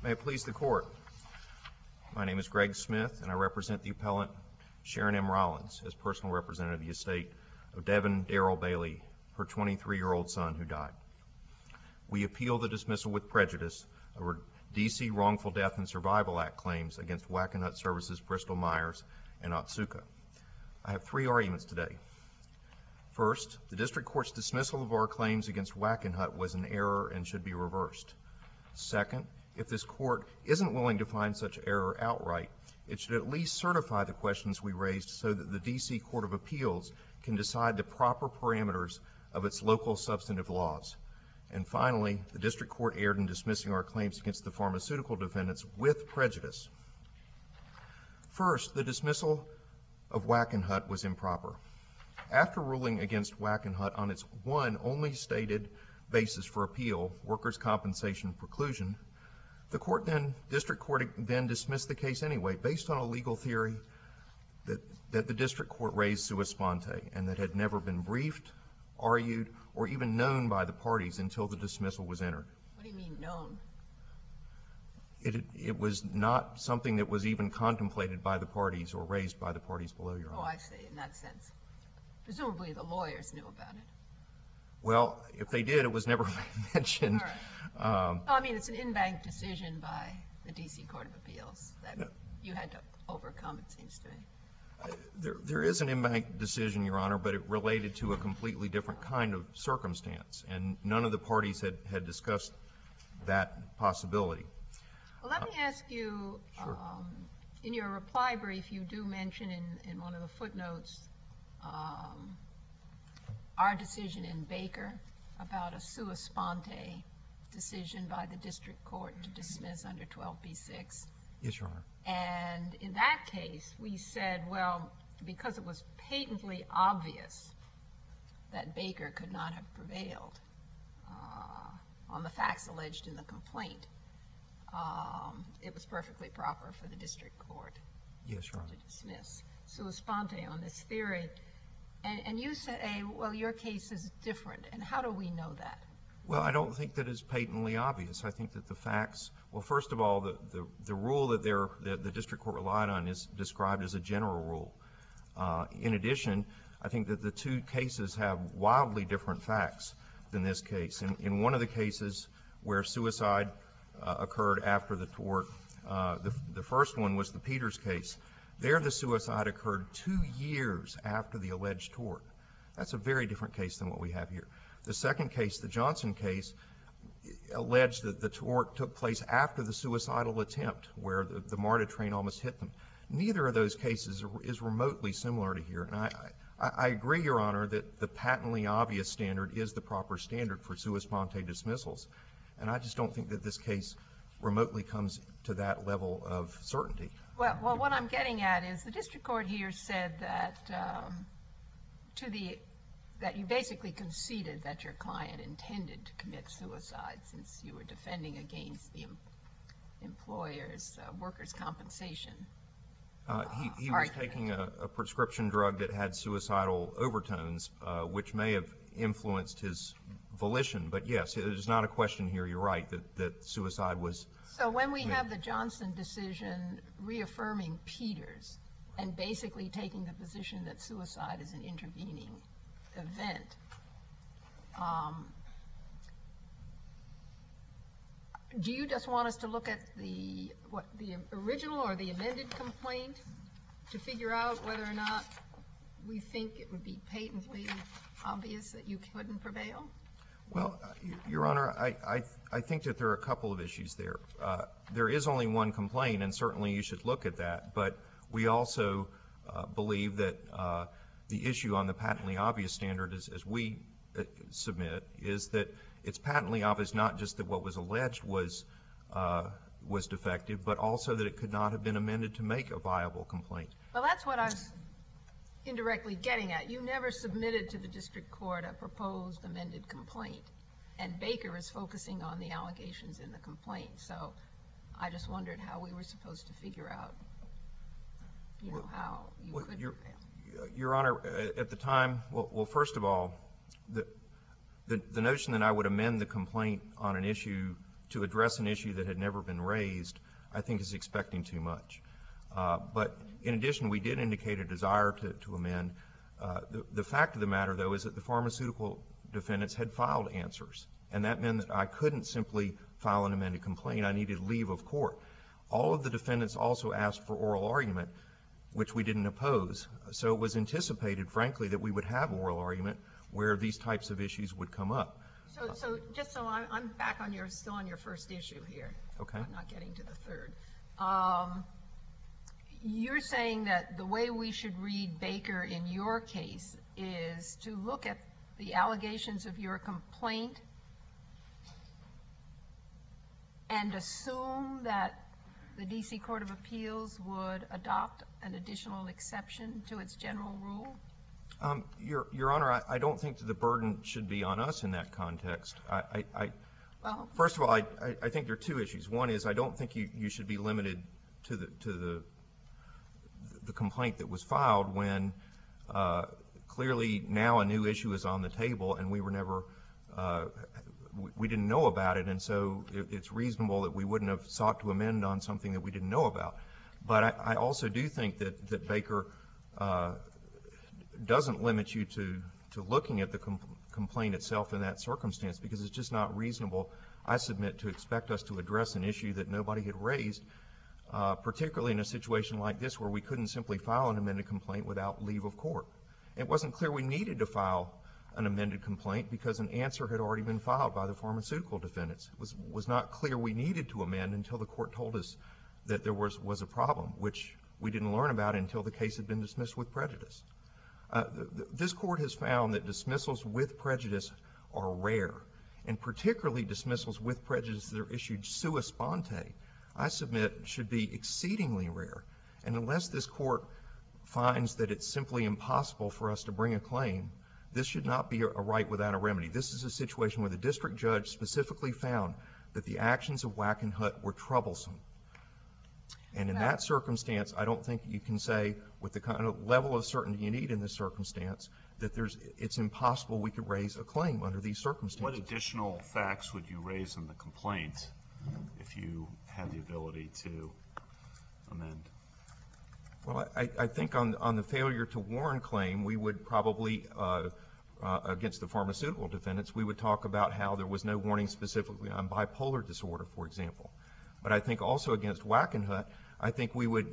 May it please the Court. My name is Greg Smith, and I represent the appellant Sharon M. Rollins as personal representative of the estate of Devin Darrell Bailey, her 23-year-old son who died. We appeal the dismissal with prejudice of her D.C. Wrongful Death and Survival Act claims against Wackenhut Services, Bristol Myers, and Otsuka. I have three arguments today. First, the District Court's dismissal of our claims against Wackenhut was an error and should be reversed. Second, if this Court isn't willing to find such error outright, it should at least certify the questions we raised so that the D.C. Court of Appeals can decide the proper parameters of its local substantive laws. And finally, the District Court erred in dismissing our claims against the pharmaceutical defendants with prejudice. First, the dismissal of Wackenhut was improper. After ruling against Wackenhut on its one only stated basis for appeal, workers' compensation preclusion, the District Court then dismissed the case anyway based on a legal theory that the District Court raised sua sponte and that had never been briefed, argued, or even known by the parties until the dismissal was entered. What do you mean known? It was not something that was even contemplated by the parties or raised by the parties below, Your Honor. Oh, I see, in that sense. Presumably the lawyers knew about it. Well, if they did, it was never mentioned. All right. I mean, it's an in-bank decision by the D.C. Court of Appeals that you had to overcome, it seems to me. There is an in-bank decision, Your Honor, but it related to a completely different kind of circumstance, and none of the parties had discussed that possibility. Well, let me ask you, in your reply brief, you do mention in one of the footnotes our decision in Baker about a sua sponte decision by the District Court to dismiss under 12b-6. Yes, Your Honor. And in that case, we said, well, because it was patently obvious that Baker could not have prevailed on the facts alleged in the complaint, it was perfectly proper for the District Court to dismiss sua sponte on this theory. And you say, well, your case is different. And how do we know that? Well, I don't think that it's patently obvious. I think that the facts, well, first of all, the rule that the District Court relied on is described as a general rule. In addition, I think that the two cases have wildly different facts than this case. In one of the cases where suicide occurred after the tort, the first one was the Peters case. There, the suicide occurred 2 years after the alleged tort. That's a very different case than what we have here. The second case, the Johnson case, alleged that the tort took place after the suicidal attempt, where the MARTA train almost hit them. Neither of those cases is remotely similar to here. And I agree, Your Honor, that the patently obvious standard is the proper standard for sua sponte dismissals. And I just don't think that this case remotely comes to that level of certainty. Well, what I'm getting at is the District Court here said that that you basically conceded that your client intended to commit suicide since you were defending against the employer's workers' compensation. He was taking a prescription drug that had suicidal overtones, which may have influenced his volition. But, yes, it is not a question here, you're right, that suicide was. So when we have the Johnson decision reaffirming Peters and basically taking the position that suicide is an intervening event, do you just want us to look at the original or the amended complaint to figure out whether or not we think it would be patently obvious that you couldn't prevail? Well, Your Honor, I think that there are a couple of issues there. There is only one complaint, and certainly you should look at that. But we also believe that the issue on the patently obvious standard, as we submit, is that it's patently obvious not just that what was alleged was defective, but also that it could not have been amended to make a viable complaint. Well, that's what I was indirectly getting at. You never submitted to the District Court a proposed amended complaint, and Baker is focusing on the allegations in the complaint. So I just wondered how we were supposed to figure out, you know, how you could prevail. Your Honor, at the time, well, first of all, the notion that I would amend the complaint on an issue to address an issue that had never been raised, I think is expecting too much. But in addition, we did indicate a desire to amend. The fact of the matter, though, is that the pharmaceutical defendants had filed answers, and that meant that I couldn't simply file an amended complaint. I needed leave of court. All of the defendants also asked for oral argument, which we didn't oppose. So it was anticipated, frankly, that we would have oral argument where these types of issues would come up. So just so I'm back on still on your first issue here. Okay. I'm not getting to the third. You're saying that the way we should read Baker in your case is to look at the allegations of your complaint and assume that the D.C. Court of Appeals would adopt an additional exception to its general rule? Your Honor, I don't think that the burden should be on us in that context. First of all, I think there are two issues. One is I don't think you should be limited to the complaint that was filed when clearly now a new issue is on the table and we were never we didn't know about it, and so it's reasonable that we wouldn't have sought to amend on something that we didn't know about. But I also do think that Baker doesn't limit you to looking at the complaint itself in that circumstance, because it's just not reasonable, I submit, to expect us to address an issue that nobody had raised, particularly in a situation like this where we couldn't simply file an amended complaint without leave of court. It wasn't clear we needed to file an amended complaint because an answer had already been filed by the pharmaceutical defendants. It was not clear we needed to amend until the court told us that there was a problem, which we didn't learn about until the case had been dismissed with prejudice. This court has found that dismissals with prejudice are rare, and particularly dismissals with prejudice that are issued sua sponte, I submit, should be exceedingly rare. And unless this court finds that it's simply impossible for us to bring a claim, this should not be a right without a remedy. This is a situation where the district judge specifically found that the actions of Wackenhut were troublesome. And in that circumstance, I don't think you can say, with the kind of level of certainty you need in this circumstance, that it's impossible we could raise a claim under these circumstances. What additional facts would you raise in the complaint if you had the ability to amend? Well, I think on the failure to warn claim, we would probably, against the pharmaceutical defendants, we would talk about how there was no warning specifically on bipolar disorder, for example. But I think also against Wackenhut, I think we would,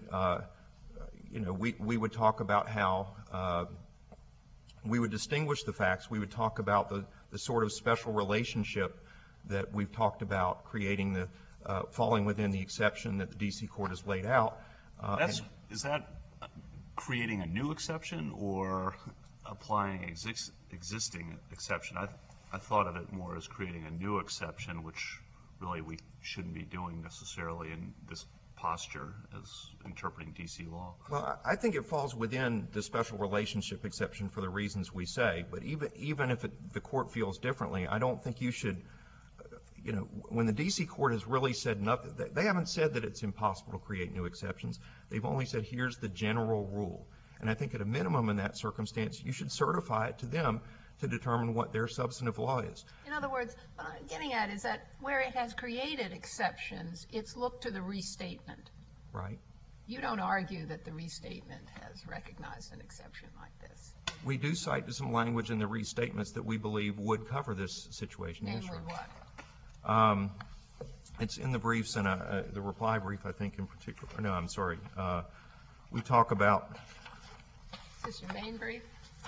we would talk about how we would distinguish the facts. We would talk about the sort of special relationship that we've talked about, creating falling within the exception that the D.C. Court has laid out. Is that creating a new exception or applying existing exception? I thought of it more as creating a new exception, which really we shouldn't be doing necessarily in this posture as interpreting D.C. law. Well, I think it falls within the special relationship exception for the reasons we say. But even if the court feels differently, I don't think you should, when the D.C. Court has really said nothing, they haven't said that it's impossible to create new exceptions. They've only said here's the general rule. And I think at a minimum in that circumstance, you should certify it to them to determine what their substantive law is. In other words, what I'm getting at is that where it has created exceptions, it's looked to the restatement. Right. You don't argue that the restatement has recognized an exception like this. We do cite some language in the restatements that we believe would cover this situation. Namely what? It's in the briefs and the reply brief, I think, in particular. No, I'm sorry. We talk about. Is this your main brief?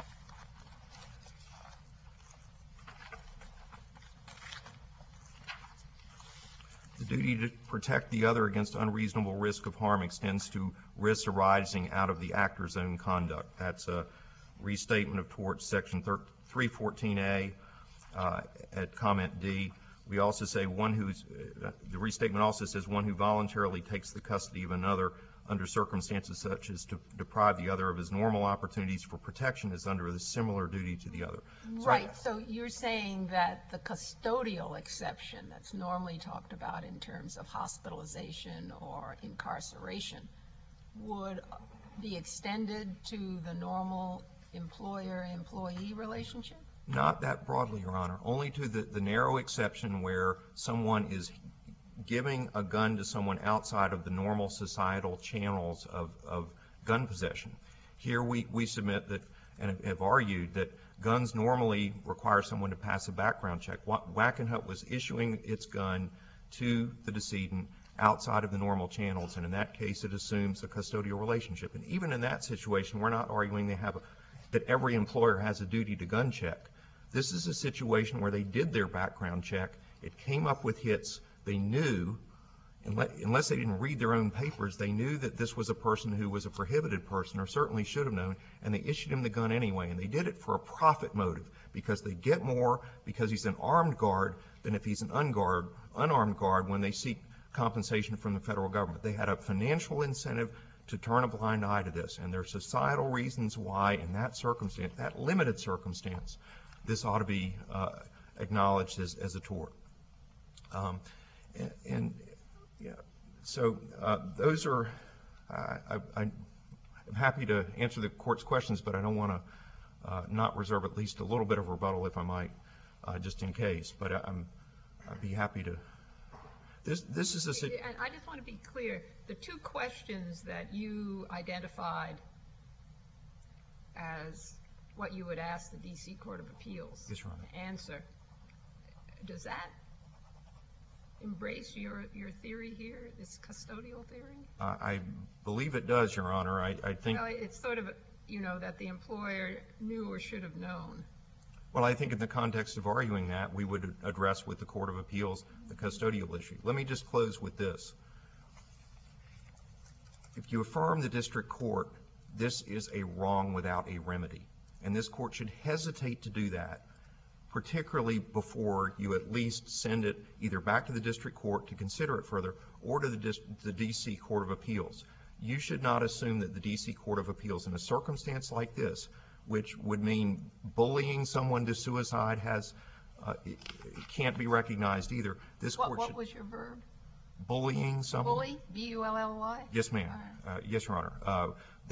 The duty to protect the other against unreasonable risk of harm extends to risks arising out of the actor's own conduct. That's a restatement of torts, section 314A at comment D. We also say the restatement also says one who voluntarily takes the custody of another under circumstances such as to deprive the other of his normal opportunities for protection is under the similar duty to the other. Right. So you're saying that the custodial exception that's normally talked about in terms of hospitalization or incarceration would be extended to the normal employer-employee relationship? Not that broadly, Your Honor. Only to the narrow exception where someone is giving a gun to someone outside of the normal societal channels of gun possession. Here we submit that and have argued that guns normally require someone to pass a background check. Wackenhut was issuing its gun to the decedent outside of the normal channels, and in that case it assumes a custodial relationship. And even in that situation, we're not arguing that every employer has a duty to gun check. This is a situation where they did their background check. It came up with hits. They knew, unless they didn't read their own papers, they knew that this was a person who was a prohibited person, or certainly should have known, and they issued him the gun anyway. And they did it for a profit motive, because they get more because he's an armed guard than if he's an unarmed guard when they seek compensation from the federal government. They had a financial incentive to turn a blind eye to this, and there are societal reasons why in that circumstance, that limited circumstance, this ought to be acknowledged as a tort. So those are, I'm happy to answer the court's questions, but I don't want to not reserve at least a little bit of rebuttal, if I might, just in case. But I'd be happy to. This is a. And I just want to be clear. The two questions that you identified as what you would ask the D.C. Court of Appeals Yes, Your Honor. to answer, does that embrace your theory here, this custodial theory? I believe it does, Your Honor. I think. Well, it's sort of, that the employer knew or should have known. Well, I think in the context of arguing that, we would address with the Court of Appeals the custodial issue. Let me just close with this. If you affirm the district court, this is a wrong without a remedy. And this court should hesitate to do that, particularly before you at least send it either back to the district court to consider it further or to the D.C. Court of Appeals. You should not assume that the D.C. Court of Appeals, in a circumstance like this, which would mean bullying someone to suicide, it can't be recognized either. This court What should. was your verb? Bullying someone. Bully? B-U-L-L-Y? Yes, ma'am. Yes, Your Honor.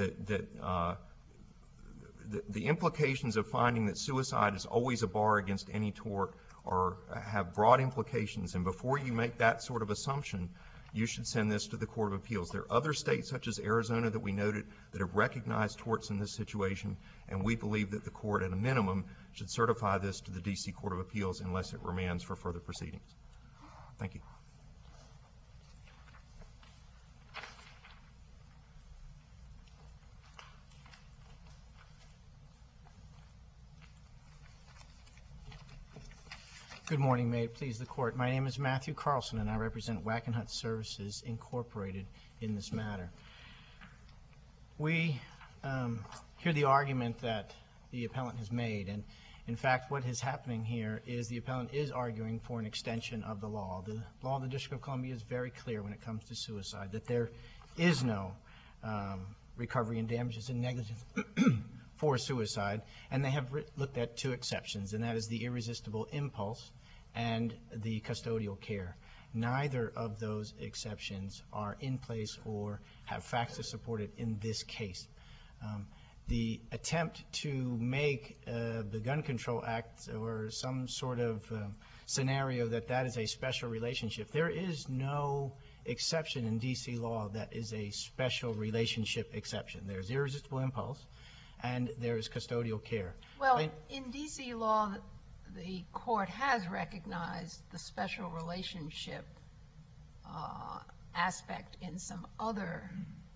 The implications of finding that suicide is always a bar against any tort have broad implications. And before you make that sort of assumption, you should send this to the Court of Appeals. There are other states, such as Arizona, that we noted that have recognized torts in this situation, and we believe that the court, at a minimum, should certify this to the D.C. Court of Appeals unless it remands for further proceedings. Thank you. Good morning. May it please the Court. My name is Matthew Carlson, and I represent Wackenhut Services, Incorporated, in this matter. We hear the argument that the appellant has made, and in fact what is happening here is the appellant is arguing for an extension of the law. The law of the District of Columbia is very clear when it comes to suicide, that there is no recovery in damages and negligence for suicide, and they have looked at two exceptions, and that is the irresistible impulse and the custodial care. Neither of those exceptions are in place or have facts to support it in this case. The attempt to make the Gun Control Act or some sort of scenario that is a special relationship, there is no exception in D.C. law that is a special relationship exception. There's irresistible impulse, and there is custodial care. Well, in D.C. law, the court has recognized the special relationship aspect in some other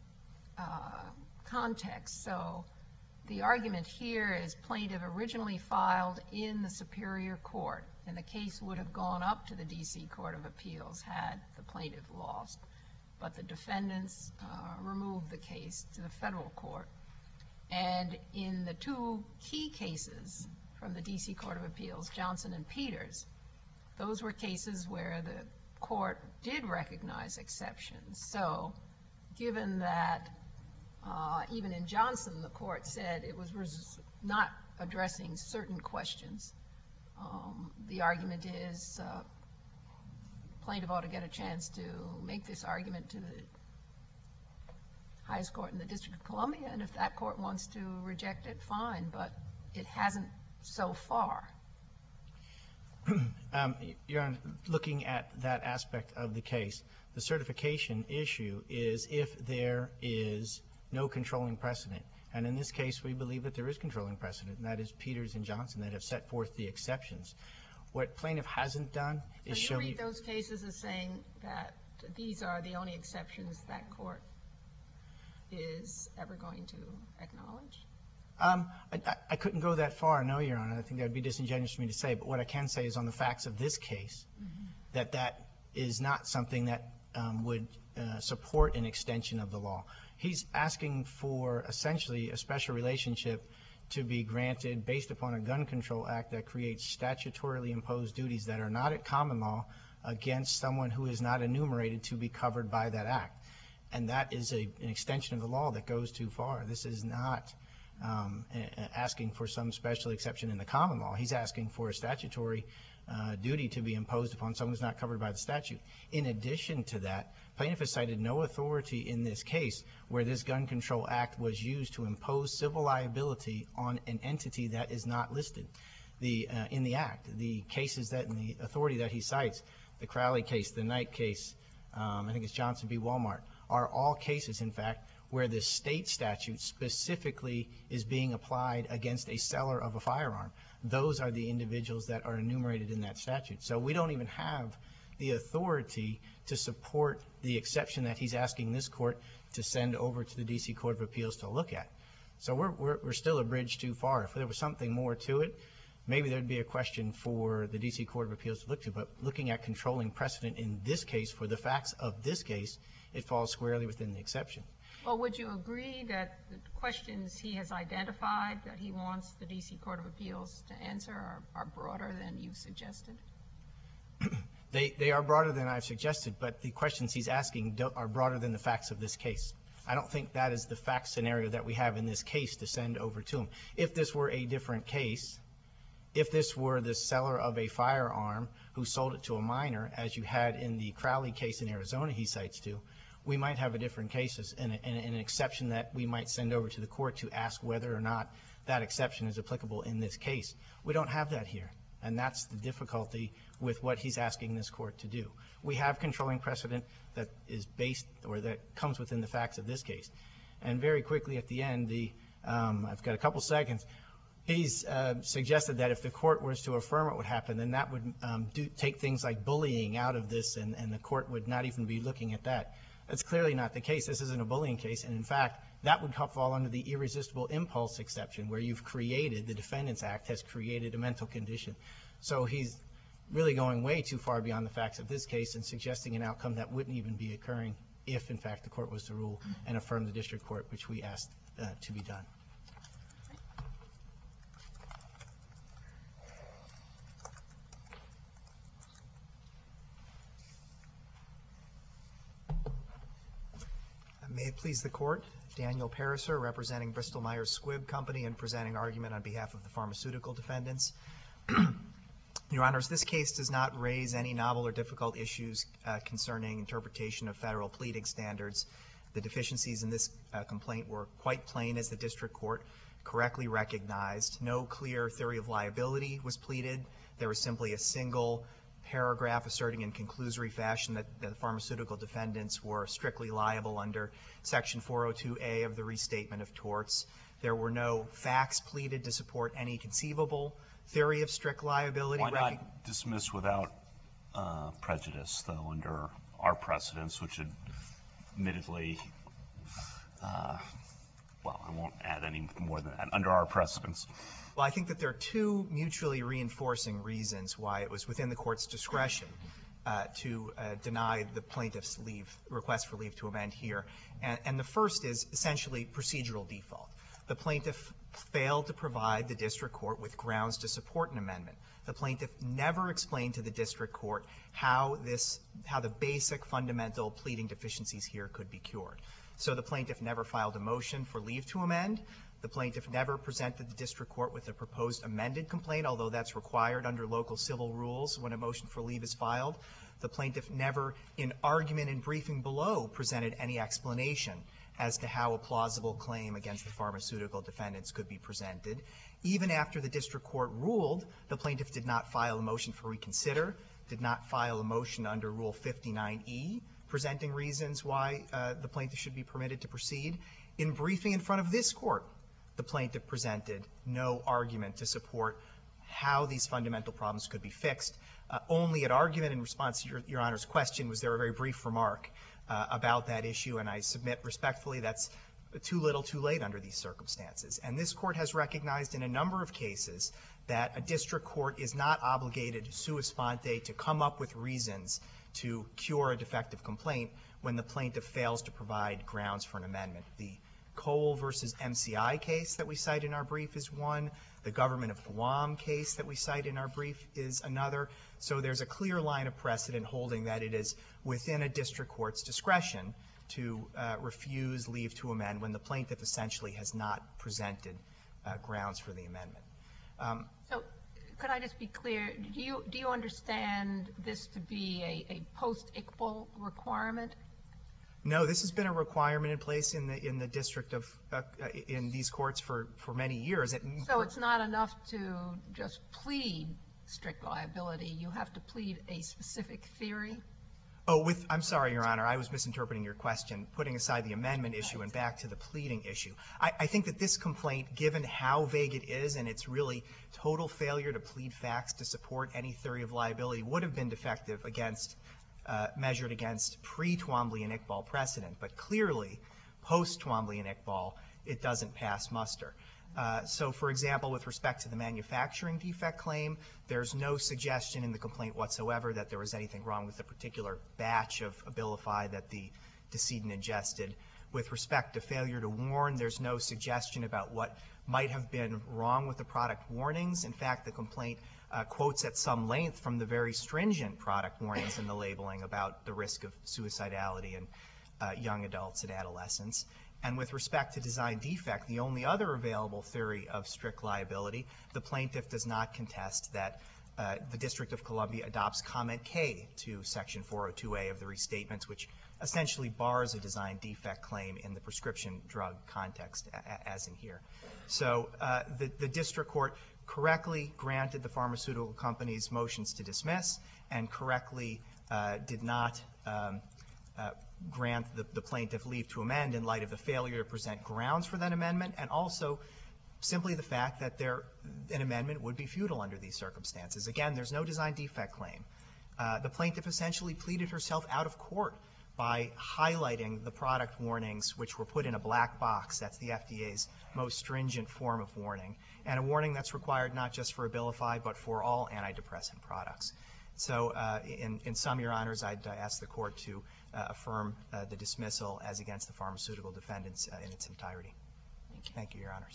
context. So the argument here is plaintiff originally filed in the Superior Court, and the case would have gone up to the D.C. Court of Appeals had the plaintiff lost. But the defendants removed the case to the federal court. And in the two key cases from the D.C. Court of Appeals, Johnson and Peters, those were cases where the court did recognize exceptions. So given that even in Johnson the court said it was not addressing certain questions, the argument is plaintiff ought to get a chance to make this argument to the highest court in the District of Columbia, and if that court wants to reject it, fine, but it hasn't so far. Your Honor, looking at that aspect of the case, the certification issue is if there is no controlling precedent. And in this case, we believe that there is controlling precedent, and that is Peters and Johnson that have set forth the exceptions. What plaintiff hasn't done is show So you me... read those cases as saying that these are the only exceptions that court is ever going to acknowledge? I couldn't go that far, no, Your Honor. I think that would be disingenuous for me to say. But what I can say is on the facts of this case, that is not something that would support an extension of the law. He's asking for essentially a special relationship to be granted based upon a gun control act that creates statutorily imposed duties that are not at common law against someone who is not enumerated to be covered by that act. And that is an extension of the law that goes too far. This is not asking for some special exception in the common law. He's asking for a statutory duty to be imposed upon someone who's not covered by the statute. In addition to that, plaintiff has cited no authority in this case where this gun control act was used to impose civil liability on an entity that is not listed in the act. The cases that in the authority that he cites, the Crowley case, the Knight case, I think it's Johnson v. Walmart, are all cases, in fact, where the state statute specifically is being applied against a seller of a firearm. Those are the individuals that are enumerated in that statute. So we don't even have the authority to support the exception that he's asking this court to send over to the D.C. Court of Appeals to look at. So we're still a bridge too far. If there was something more to it, maybe there'd be a question for the D.C. Court of Appeals to look to. But looking at controlling precedent in this case, for the facts of this case, it falls squarely within the exception. Well, would you agree that the questions he has identified that he wants the D.C. Court of Appeals to answer are broader than you've suggested? They are broader than I've suggested, but the questions he's asking are broader than the facts of this case. I don't think that is the fact scenario that we have in this case to send over to him. If this were a different case, if this were the seller of a firearm who sold it to a minor, as you had in the Crowley case in Arizona he cites to, we might have a different case and an exception that we might send over to the court to ask whether or not that exception is applicable in this case. We don't have that here, and that's the difficulty with what he's asking this court to do. We have controlling precedent that is based or that comes within the facts of this case. And very quickly at the end, I've got a couple seconds. He's suggested that if the court was to affirm what would happen, then that would take things like bullying out of this, and the court would not even be looking at that. That's clearly not the case. This isn't a bullying case. And in fact, that would fall under the irresistible impulse exception, where you've created, the Defendants Act has created a mental condition. So he's really going way too far beyond the facts of this case and suggesting an outcome that wouldn't even be occurring if, in fact, the court was to rule and affirm the district court, which we asked to be done. May it please the Court, Daniel Pariser, representing Bristol-Myers Squibb Company and presenting argument on behalf of the pharmaceutical defendants. Your Honors, this case does not raise any novel or difficult issues concerning interpretation of federal pleading standards. The deficiencies in this complaint were quite plain, as the district court correctly recognized. No clear theory of liability was pleaded. There was simply a single paragraph asserting in conclusory fashion that the pharmaceutical defendants were strictly liable under Section 402A of the Restatement of Torts. There were no facts pleaded to support any conceivable theory of strict liability. Why not dismiss without prejudice, though, under our precedents, which admittedly, well, I won't add any more than that, under our precedents? Well, I think that there are two mutually reinforcing reasons why it was within the court's discretion to deny the plaintiff's request for leave to amend here. And the first is essentially procedural default. The plaintiff failed to provide the district court with grounds to support an amendment. The plaintiff never explained to the district court how the basic fundamental pleading deficiencies here could be cured. So the plaintiff never filed a motion for leave to amend. The plaintiff never presented the district court with a proposed amended complaint, although that's required under local civil rules when a motion for leave is filed. The plaintiff never, in argument and briefing below, presented any explanation as to how a plausible claim against the pharmaceutical defendants could be presented. Even after the district court ruled, the plaintiff did not file a motion for reconsider, did not file a motion under Rule 59E, presenting reasons why the plaintiff should be permitted to proceed. In briefing in front of this court, the plaintiff presented no argument to support how these fundamental problems could be fixed. Only at argument in response to Your Honor's question was there a very brief remark about that issue, and I submit respectfully that's too little too late under these circumstances. And this court has recognized in a number of cases that a district court is not obligated sua sponte to come up with reasons to cure a defective complaint when the plaintiff fails to provide grounds for an amendment. The Cole versus MCI case that we cite in our brief is one. The Government of Guam case that we cite in our brief is another. So there's a clear line of precedent holding that it is within a district court's discretion to refuse leave to amend when the plaintiff essentially has not presented grounds for the amendment. So could I just be clear, do you understand this to be a post-Iqbal requirement? No, this has been a requirement in place in the district of in these courts for many years. So it's not enough to just plead strict liability. You have to plead a specific theory? Oh, I'm sorry, Your Honor. I was misinterpreting your question, putting aside the amendment issue and back to the pleading issue. I think that this complaint, given how vague it is and its really total failure to plead facts to support any theory of liability, would have been defective against measured against pre-Twombly and Iqbal precedent. But clearly, post-Twombly and Iqbal, it doesn't pass muster. So, for example, with respect to the manufacturing defect claim, there's no suggestion in the complaint whatsoever that there was anything wrong with the particular batch of Abilify that the decedent ingested. With respect to failure to warn, there's no suggestion about what might have been wrong with the product warnings. In fact, the complaint quotes at some length from the very stringent product warnings in the labeling about the risk of suicidality in young adults and adolescents. And with respect to design defect, the only other available theory of strict liability, the plaintiff does not contest that the District of Columbia adopts Comment K to Section 402A of the restatements, which essentially bars a design defect claim in the prescription drug context, as in here. So the district court correctly granted the pharmaceutical company's motions to dismiss and correctly did not grant the plaintiff leave to amend in light of the failure to present grounds for that amendment, and also simply the fact that an amendment would be futile under these circumstances. Again, there's no design defect claim. The plaintiff essentially pleaded herself out of court by highlighting the product warnings which were put in a black box. That's the FDA's most stringent form of warning, and a warning that's required not just for Abilify but for all antidepressant products. So in sum, Your Honors, I'd ask the Court to affirm the dismissal as against the pharmaceutical defendants in its entirety. Thank you, Your Honors.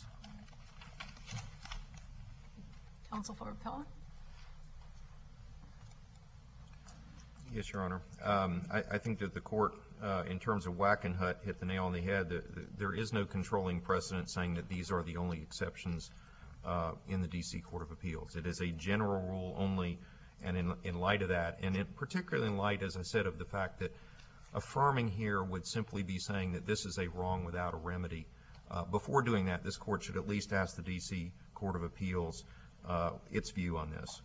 Counsel for Appellant? Yes, Your Honor. I think that the Court, in terms of Wackenhut, hit the nail on the head. There is no controlling precedent saying that these are the only exceptions in the D.C. Court of Appeals. It is a general rule only, and in light of that, and particularly in light, as I said, of the fact that affirming here would simply be saying that this is a wrong without a remedy. Before doing that, this Court should at least ask the D.C. Court of Appeals its view on this.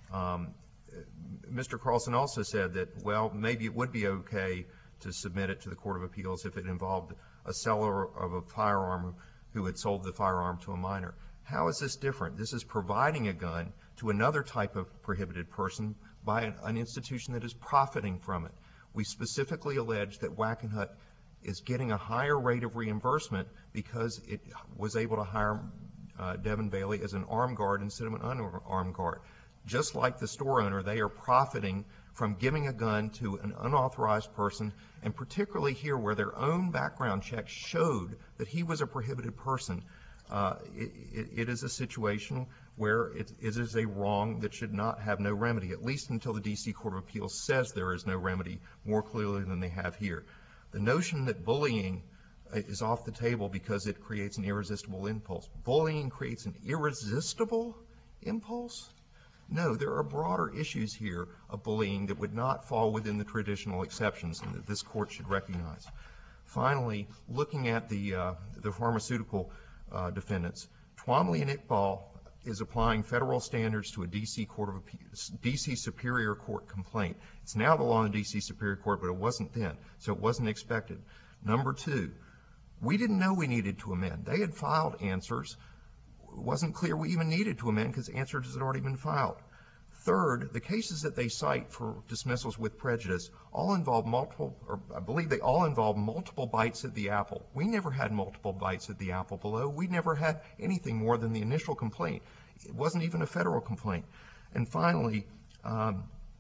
Mr. Carlson also said that, well, maybe it would be okay to submit it to the Court of Appeals if it involved a seller of a firearm who had sold the firearm to a minor. How is this different? This is providing a gun to another type of prohibited person by an institution that is profiting from it. We specifically allege that Wackenhut is getting a higher rate of reimbursement because it was able to hire Devin Bailey as an armed guard instead of an unarmed guard. Just like the store owner, they are profiting from giving a gun to an unauthorized person, and particularly here where their own background checks showed that he was a prohibited person. It is a situation where it is a wrong that should not have no remedy, at least until the D.C. Court of Appeals says there is no remedy more clearly than they have here. The notion that bullying is off the table because it creates an irresistible impulse. Bullying creates an irresistible impulse? No, there are broader issues here of bullying that would not fall within the traditional exceptions and that this Court should recognize. Finally, looking at the pharmaceutical defendants, Twombly and Iqbal is applying federal standards to a D.C. Superior Court complaint. It's now the law in D.C. Superior Court, but it wasn't then, so it wasn't expected. Number two, we didn't know we needed to amend. They had filed answers. It wasn't clear we even needed to amend because answers had already been filed. Third, the cases that they cite for dismissals with prejudice all involve I believe they all involve multiple bites at the apple. We never had multiple bites at the apple below. We never had anything more than the initial complaint. It wasn't even a federal complaint. And finally, the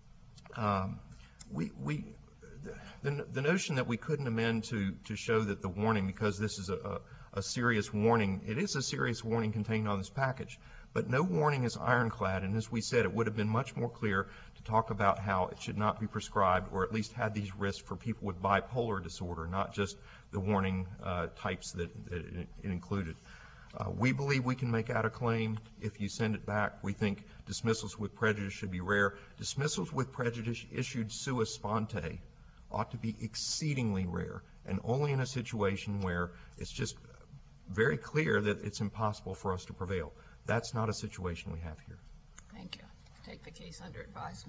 notion that we couldn't amend to show that the warning, because this is a serious warning, it is a serious warning contained on this package. But no warning is ironclad, and as we said, it would have been much more clear to talk about how it should not be prescribed or at least had these risks for people with bipolar disorder, not just the warning types that it included. We believe we can make out a claim if you send it back. We think dismissals with prejudice should be rare. Dismissals with prejudice issued sua sponte ought to be exceedingly rare, and only in a situation where it's just very clear that it's impossible for us to prevail. That's not a situation we have here. Thank you. Take the case under advisement.